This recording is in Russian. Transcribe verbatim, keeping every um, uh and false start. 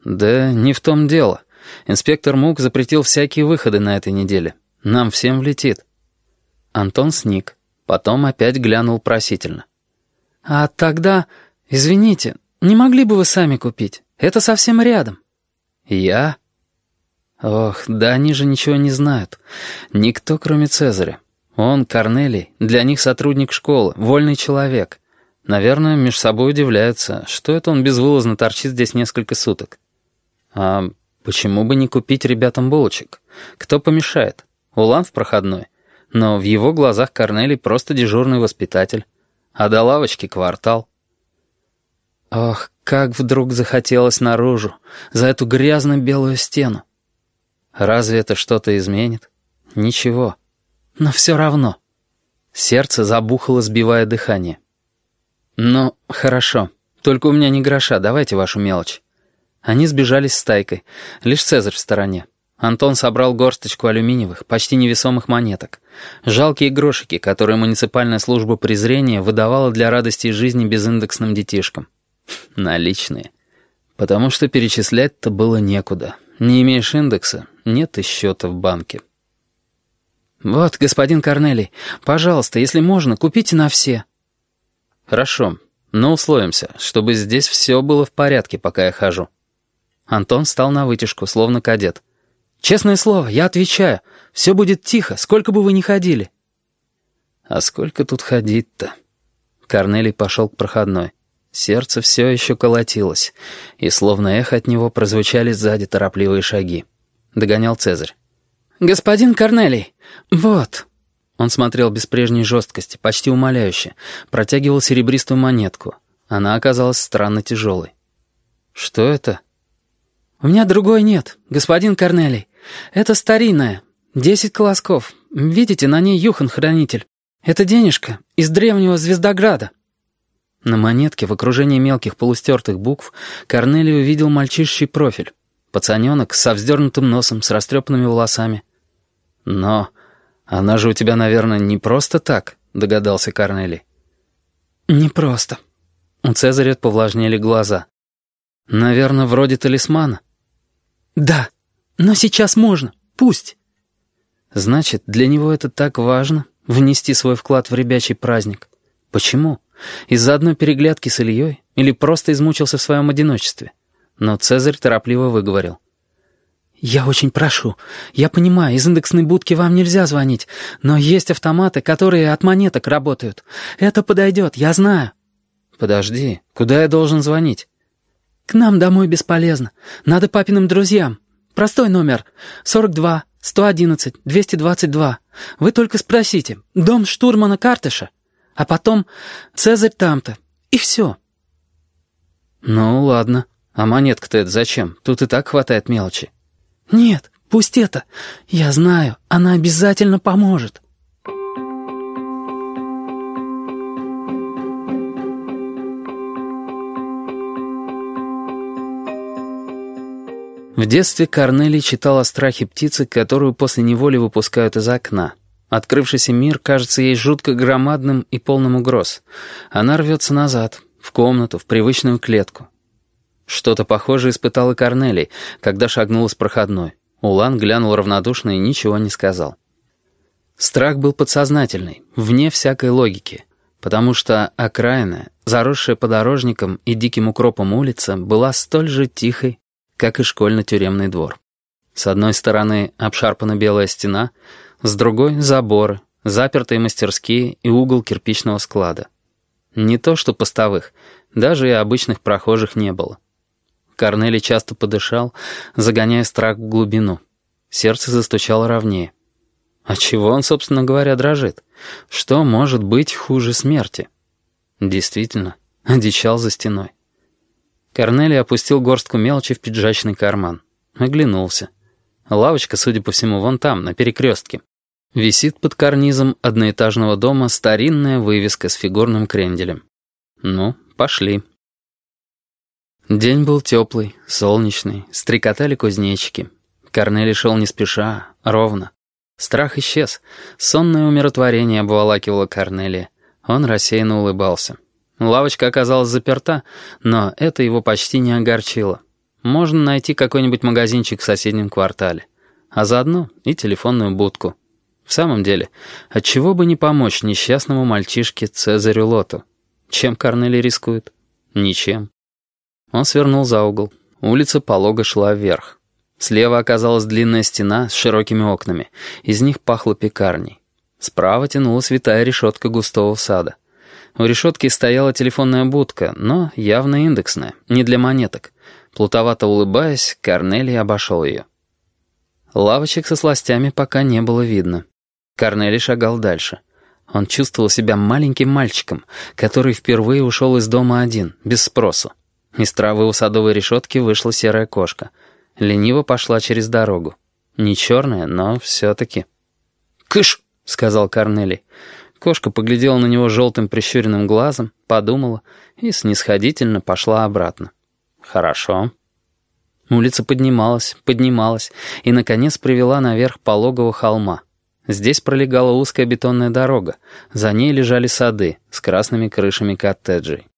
«Да не в том дело. Инспектор Мук запретил всякие выходы на этой неделе. Нам всем влетит». Антон сник, потом опять глянул просительно. «А тогда, извините, не могли бы вы сами купить? Это совсем рядом». «Я?» «Ох, да они же ничего не знают. Никто, кроме Цезаря. Он, Корнелий, для них сотрудник школы, вольный человек. Наверное, между собой удивляются, что это он безвылазно торчит здесь несколько суток. А почему бы не купить ребятам булочек? Кто помешает? Улан в проходной. Но в его глазах Корнелий просто дежурный воспитатель. А до лавочки квартал». Ох, как вдруг захотелось наружу, за эту грязно-белую стену. Разве это что-то изменит? Ничего. Но все равно. Сердце забухало, сбивая дыхание. «Ну, хорошо. Только у меня не гроша, давайте вашу мелочь». Они сбежались стайкой. Лишь Цезарь в стороне. Антон собрал горсточку алюминиевых, почти невесомых монеток. Жалкие грошики, которые муниципальная служба презрения выдавала для радости жизни безиндексным детишкам. Наличные. Потому что перечислять-то было некуда. Не имеешь индекса, нет и счета в банке. «Вот, господин Корнелий, пожалуйста, если можно, купите на все». «Хорошо, но условимся, чтобы здесь все было в порядке, пока я хожу». Антон встал на вытяжку, словно кадет. «Честное слово, я отвечаю, все будет тихо, сколько бы вы ни ходили». «А сколько тут ходить-то?» Корнелий пошел к проходной. Сердце все еще колотилось, и словно эхо от него прозвучали сзади торопливые шаги. Догонял Цезарь. «Господин Корнелий, вот». Он смотрел без прежней жесткости, почти умоляюще, протягивал серебристую монетку. Она оказалась странно тяжелой. «Что это?» «У меня другой нет, господин Корнелий. Это старинная, десять колосков. Видите, на ней Юхан-хранитель. Это денежка из древнего Звездограда». На монетке в окружении мелких полустертых букв Корнелий увидел мальчишечий профиль. Пацаненок со вздернутым носом, с растрепанными волосами. «Но она же у тебя, наверное, не просто так», — догадался Корнелий. «Не просто». У Цезаря повлажнели глаза. «Наверное, вроде талисмана». «Да, но сейчас можно, пусть». «Значит, для него это так важно — внести свой вклад в ребячий праздник. Почему? Из-за одной переглядки с Ильей или просто измучился в своем одиночестве?» Но Цезарь торопливо выговорил. «Я очень прошу. Я понимаю, из индексной будки вам нельзя звонить, но есть автоматы, которые от монеток работают. Это подойдет, я знаю». «Подожди, куда я должен звонить?» «К нам домой бесполезно. Надо папиным друзьям. Простой номер. сорок два, сто одиннадцать, двести двадцать два. Вы только спросите. Дом штурмана Картыша. А потом Цезарь там-то. И все». «Ну, ладно. А монетка-то это зачем? Тут и так хватает мелочи». «Нет, пусть это. Я знаю, она обязательно поможет». В детстве Корнелий читал о страхе птицы, которую после неволи выпускают из окна. Открывшийся мир кажется ей жутко громадным и полным угроз. Она рвется назад, в комнату, в привычную клетку. Что-то похожее испытал и Корнелий, когда шагнул из проходной. Улан глянул равнодушно и ничего не сказал. Страх был подсознательный, вне всякой логики, потому что окраина, заросшая подорожником и диким укропом улица, была столь же тихой, как и школьно-тюремный двор. С одной стороны обшарпана белая стена, с другой — заборы, запертые мастерские и угол кирпичного склада. Не то что постовых, даже и обычных прохожих не было. Корнелий часто подышал, загоняя страх в глубину. Сердце застучало ровнее. А чего он, собственно говоря, дрожит? Что может быть хуже смерти? Действительно, одичал за стеной. Корнелий опустил горстку мелочи в пиджачный карман. Оглянулся. Лавочка, судя по всему, вон там, на перекрестке. Висит под карнизом одноэтажного дома старинная вывеска с фигурным кренделем. Ну, пошли. День был теплый, солнечный, стрекотали кузнечики. Корнелий шел не спеша, ровно. Страх исчез. Сонное умиротворение обволакивало Корнелия. Он рассеянно улыбался. Лавочка оказалась заперта, но это его почти не огорчило. можно найти какой-нибудь магазинчик в соседнем квартале. А заодно и телефонную будку. В самом деле, отчего бы не помочь несчастному мальчишке Цезарю Лоту? Чем Корнелий рискует? Ничем. Он свернул за угол. Улица полого шла вверх. Слева оказалась длинная стена с широкими окнами. Из них пахло пекарней. Справа тянулась витая решетка густого сада. У решетки стояла телефонная будка, но явно индексная, не для монеток. Плутовато улыбаясь, Корнелий обошел ее. Лавочек со сластями пока не было видно. Корнелий шагал дальше. Он чувствовал себя маленьким мальчиком, который впервые ушел из дома один, без спросу. Из травы у садовой решетки вышла серая кошка. Лениво пошла через дорогу. Не черная, но все-таки. «Кыш!» — сказал Корнелий. Кошка поглядела на него желтым прищуренным глазом, подумала и снисходительно пошла обратно. «Хорошо». Улица поднималась, поднималась и, наконец, привела наверх пологого холма. Здесь пролегала узкая бетонная дорога, за ней лежали сады с красными крышами коттеджей.